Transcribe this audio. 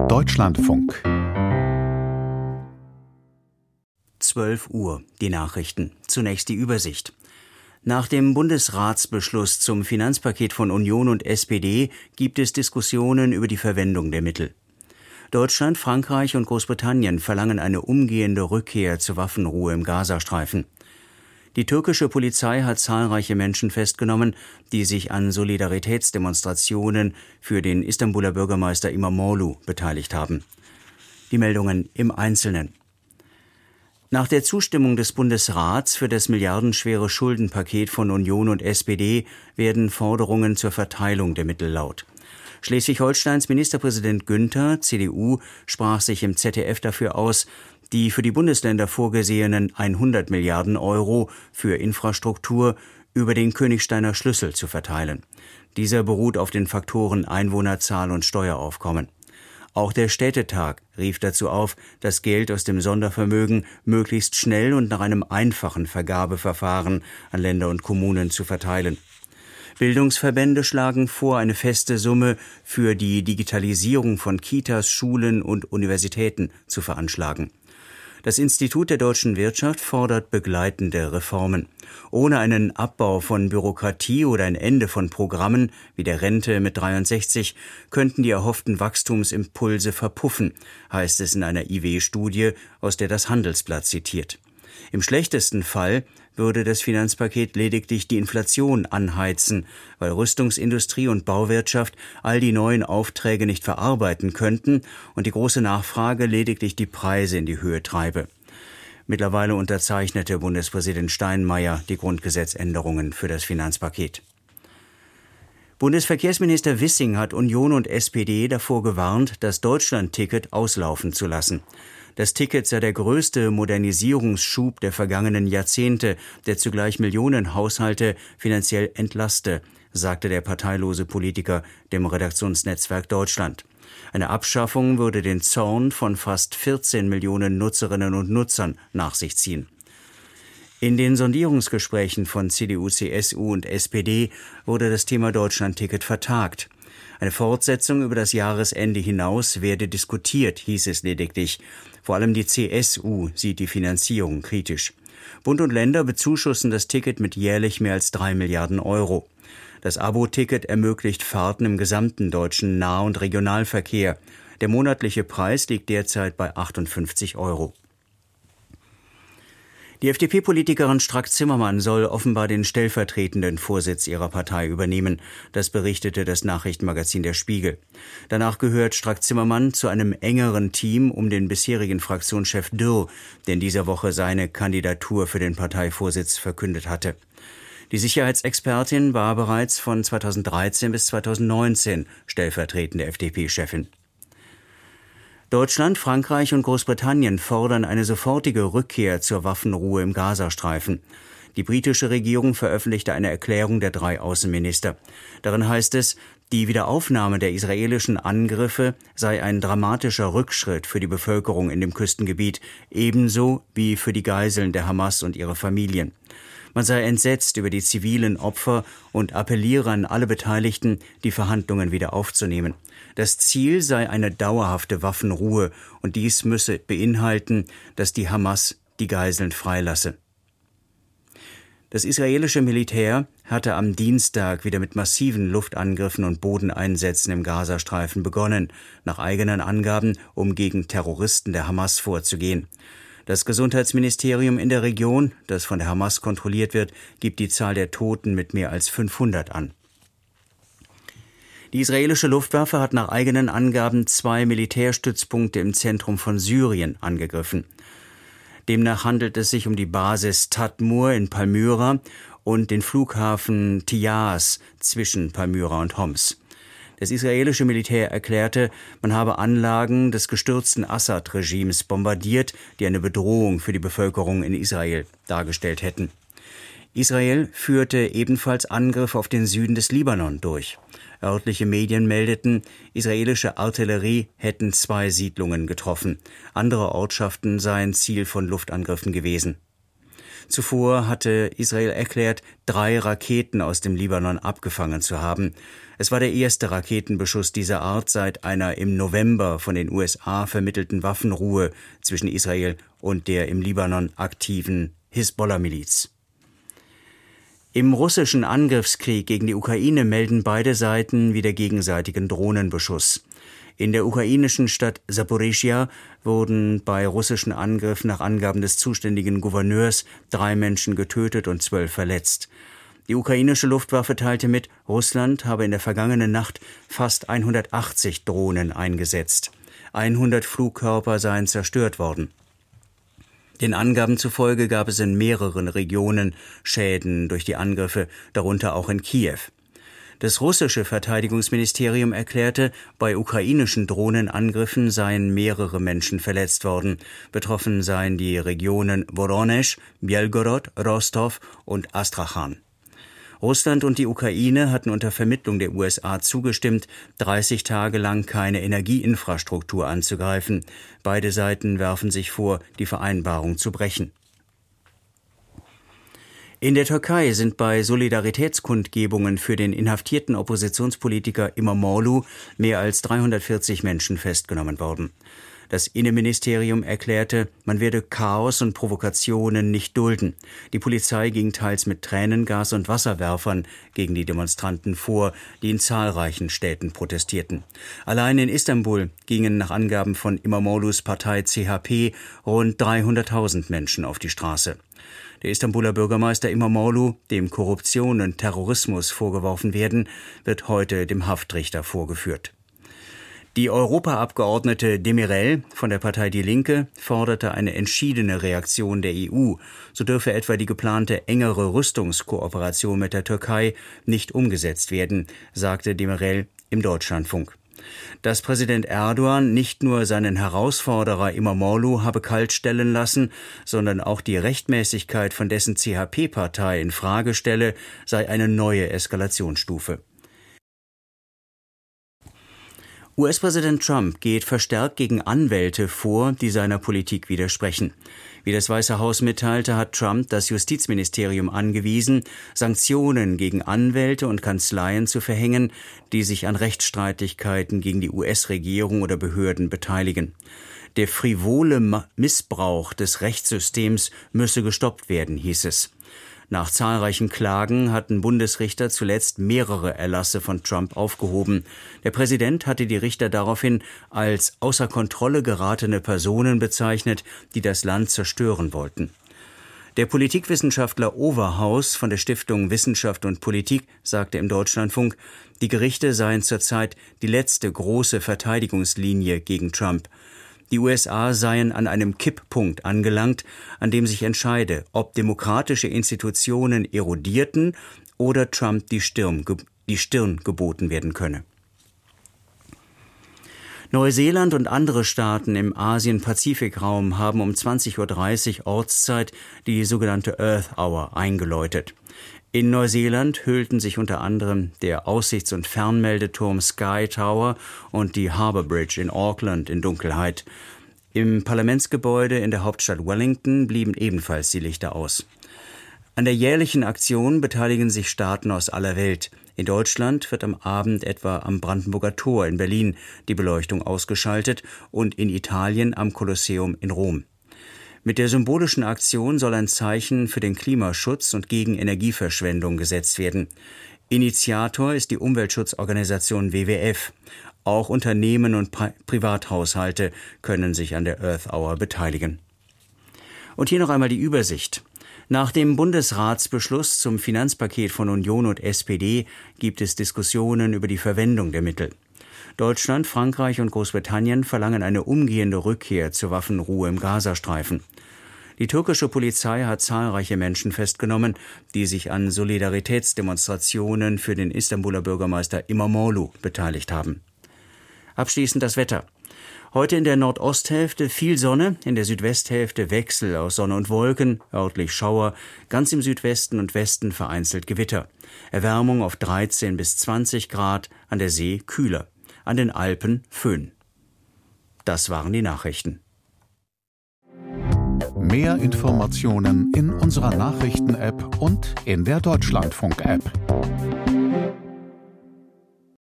Deutschlandfunk. 12 Uhr, die Nachrichten. Zunächst die Übersicht. Nach dem Bundesratsbeschluss zum Finanzpaket von Union und SPD gibt es Diskussionen über die Verwendung der Mittel. Deutschland, Frankreich und Großbritannien verlangen eine umgehende Rückkehr zur Waffenruhe im Gazastreifen. Die türkische Polizei hat zahlreiche Menschen festgenommen, die sich an Solidaritätsdemonstrationen für den Istanbuler Bürgermeister İmamoğlu beteiligt haben. Die Meldungen im Einzelnen. Nach der Zustimmung des Bundesrats für das milliardenschwere Schuldenpaket von Union und SPD werden Forderungen zur Verteilung der Mittel laut. Schleswig-Holsteins Ministerpräsident Günther, CDU, sprach sich im ZDF dafür aus, die für die Bundesländer vorgesehenen 100 Milliarden Euro für Infrastruktur über den Königsteiner Schlüssel zu verteilen. Dieser beruht auf den Faktoren Einwohnerzahl und Steueraufkommen. Auch der Städtetag rief dazu auf, das Geld aus dem Sondervermögen möglichst schnell und nach einem einfachen Vergabeverfahren an Länder und Kommunen zu verteilen. Bildungsverbände schlagen vor, eine feste Summe für die Digitalisierung von Kitas, Schulen und Universitäten zu veranschlagen. Das Institut der deutschen Wirtschaft fordert begleitende Reformen. Ohne einen Abbau von Bürokratie oder ein Ende von Programmen wie der Rente mit 63 könnten die erhofften Wachstumsimpulse verpuffen, heißt es in einer IW-Studie, aus der das Handelsblatt zitiert. Im schlechtesten Fall würde das Finanzpaket lediglich die Inflation anheizen, weil Rüstungsindustrie und Bauwirtschaft all die neuen Aufträge nicht verarbeiten könnten und die große Nachfrage lediglich die Preise in die Höhe treibe. Mittlerweile unterzeichnete Bundespräsident Steinmeier die Grundgesetzänderungen für das Finanzpaket. Bundesverkehrsminister Wissing hat Union und SPD davor gewarnt, das Deutschland-Ticket auslaufen zu lassen. Das Ticket sei der größte Modernisierungsschub der vergangenen Jahrzehnte, der zugleich Millionen Haushalte finanziell entlaste, sagte der parteilose Politiker dem Redaktionsnetzwerk Deutschland. Eine Abschaffung würde den Zorn von fast 14 Millionen Nutzerinnen und Nutzern nach sich ziehen. In den Sondierungsgesprächen von CDU, CSU und SPD wurde das Thema Deutschland-Ticket vertagt. Eine Fortsetzung über das Jahresende hinaus werde diskutiert, hieß es lediglich. Vor allem die CSU sieht die Finanzierung kritisch. Bund und Länder bezuschussen das Ticket mit jährlich mehr als 3 Milliarden Euro. Das Abo-Ticket ermöglicht Fahrten im gesamten deutschen Nah- und Regionalverkehr. Der monatliche Preis liegt derzeit bei 58 Euro. Die FDP-Politikerin Strack-Zimmermann soll offenbar den stellvertretenden Vorsitz ihrer Partei übernehmen. Das berichtete das Nachrichtenmagazin Der Spiegel. Danach gehört Strack-Zimmermann zu einem engeren Team um den bisherigen Fraktionschef Dürr, der in dieser Woche seine Kandidatur für den Parteivorsitz verkündet hatte. Die Sicherheitsexpertin war bereits von 2013 bis 2019 stellvertretende FDP-Chefin. Deutschland, Frankreich und Großbritannien fordern eine sofortige Rückkehr zur Waffenruhe im Gazastreifen. Die britische Regierung veröffentlichte eine Erklärung der 3 Außenminister. Darin heißt es, die Wiederaufnahme der israelischen Angriffe sei ein dramatischer Rückschritt für die Bevölkerung in dem Küstengebiet, ebenso wie für die Geiseln der Hamas und ihre Familien. Man sei entsetzt über die zivilen Opfer und appelliere an alle Beteiligten, die Verhandlungen wieder aufzunehmen. Das Ziel sei eine dauerhafte Waffenruhe und dies müsse beinhalten, dass die Hamas die Geiseln freilasse. Das israelische Militär hatte am Dienstag wieder mit massiven Luftangriffen und Bodeneinsätzen im Gazastreifen begonnen, nach eigenen Angaben, um gegen Terroristen der Hamas vorzugehen. Das Gesundheitsministerium in der Region, das von der Hamas kontrolliert wird, gibt die Zahl der Toten mit mehr als 500 an. Die israelische Luftwaffe hat nach eigenen Angaben 2 Militärstützpunkte im Zentrum von Syrien angegriffen. Demnach handelt es sich um die Basis Tadmur in Palmyra und den Flughafen Tiyas zwischen Palmyra und Homs. Das israelische Militär erklärte, man habe Anlagen des gestürzten Assad-Regimes bombardiert, die eine Bedrohung für die Bevölkerung in Israel dargestellt hätten. Israel führte ebenfalls Angriffe auf den Süden des Libanon durch. Örtliche Medien meldeten, israelische Artillerie hätten 2 Siedlungen getroffen. Andere Ortschaften seien Ziel von Luftangriffen gewesen. Zuvor hatte Israel erklärt, 3 Raketen aus dem Libanon abgefangen zu haben. Es war der erste Raketenbeschuss dieser Art seit einer im November von den USA vermittelten Waffenruhe zwischen Israel und der im Libanon aktiven Hisbollah-Miliz. Im russischen Angriffskrieg gegen die Ukraine melden beide Seiten wieder gegenseitigen Drohnenbeschuss. In der ukrainischen Stadt Saporischschja wurden bei russischen Angriffen nach Angaben des zuständigen Gouverneurs 3 Menschen getötet und 12 verletzt. Die ukrainische Luftwaffe teilte mit, Russland habe in der vergangenen Nacht fast 180 Drohnen eingesetzt. 100 Flugkörper seien zerstört worden. Den Angaben zufolge gab es in mehreren Regionen Schäden durch die Angriffe, darunter auch in Kiew. Das russische Verteidigungsministerium erklärte, bei ukrainischen Drohnenangriffen seien mehrere Menschen verletzt worden. Betroffen seien die Regionen Woronesch, Belgorod, Rostov und Astrachan. Russland und die Ukraine hatten unter Vermittlung der USA zugestimmt, 30 Tage lang keine Energieinfrastruktur anzugreifen. Beide Seiten werfen sich vor, die Vereinbarung zu brechen. In der Türkei sind bei Solidaritätskundgebungen für den inhaftierten Oppositionspolitiker İmamoğlu mehr als 340 Menschen festgenommen worden. Das Innenministerium erklärte, man werde Chaos und Provokationen nicht dulden. Die Polizei ging teils mit Tränengas und Wasserwerfern gegen die Demonstranten vor, die in zahlreichen Städten protestierten. Allein in Istanbul gingen nach Angaben von İmamoğlu's Partei CHP rund 300.000 Menschen auf die Straße. Der Istanbuler Bürgermeister İmamoğlu, dem Korruption und Terrorismus vorgeworfen werden, wird heute dem Haftrichter vorgeführt. Die Europaabgeordnete Demirel von der Partei Die Linke forderte eine entschiedene Reaktion der EU. So dürfe etwa die geplante engere Rüstungskooperation mit der Türkei nicht umgesetzt werden, sagte Demirel im Deutschlandfunk. Dass Präsident Erdogan nicht nur seinen Herausforderer İmamoğlu habe kaltstellen lassen, sondern auch die Rechtmäßigkeit von dessen CHP-Partei in Frage stelle, sei eine neue Eskalationsstufe. US-Präsident Trump geht verstärkt gegen Anwälte vor, die seiner Politik widersprechen. Wie das Weiße Haus mitteilte, hat Trump das Justizministerium angewiesen, Sanktionen gegen Anwälte und Kanzleien zu verhängen, die sich an Rechtsstreitigkeiten gegen die US-Regierung oder Behörden beteiligen. Der frivole Missbrauch des Rechtssystems müsse gestoppt werden, hieß es. Nach zahlreichen Klagen hatten Bundesrichter zuletzt mehrere Erlasse von Trump aufgehoben. Der Präsident hatte die Richter daraufhin als außer Kontrolle geratene Personen bezeichnet, die das Land zerstören wollten. Der Politikwissenschaftler Overhaus von der Stiftung Wissenschaft und Politik sagte im Deutschlandfunk, die Gerichte seien zurzeit die letzte große Verteidigungslinie gegen Trump. Die USA seien an einem Kipppunkt angelangt, an dem sich entscheide, ob demokratische Institutionen erodierten oder Trump die Stirn geboten werden könne. Neuseeland und andere Staaten im Asien-Pazifik-Raum haben um 20:30 Uhr Ortszeit die sogenannte Earth Hour eingeläutet. In Neuseeland hüllten sich unter anderem der Aussichts- und Fernmeldeturm Sky Tower und die Harbour Bridge in Auckland in Dunkelheit. Im Parlamentsgebäude in der Hauptstadt Wellington blieben ebenfalls die Lichter aus. An der jährlichen Aktion beteiligen sich Staaten aus aller Welt. In Deutschland wird am Abend etwa am Brandenburger Tor in Berlin die Beleuchtung ausgeschaltet und in Italien am Kolosseum in Rom. Mit der symbolischen Aktion soll ein Zeichen für den Klimaschutz und gegen Energieverschwendung gesetzt werden. Initiator ist die Umweltschutzorganisation WWF. Auch Unternehmen und Privathaushalte können sich an der Earth Hour beteiligen. Und hier noch einmal die Übersicht. Nach dem Bundesratsbeschluss zum Finanzpaket von Union und SPD gibt es Diskussionen über die Verwendung der Mittel. Deutschland, Frankreich und Großbritannien verlangen eine umgehende Rückkehr zur Waffenruhe im Gazastreifen. Die türkische Polizei hat zahlreiche Menschen festgenommen, die sich an Solidaritätsdemonstrationen für den Istanbuler Bürgermeister İmamoğlu beteiligt haben. Abschließend das Wetter. Heute in der Nordosthälfte viel Sonne, in der Südwesthälfte Wechsel aus Sonne und Wolken, örtlich Schauer, ganz im Südwesten und Westen vereinzelt Gewitter. Erwärmung auf 13 bis 20 Grad, an der See kühler. An den Alpen Föhn. Das waren die Nachrichten. Mehr Informationen in unserer Nachrichten-App und in der Deutschlandfunk-App.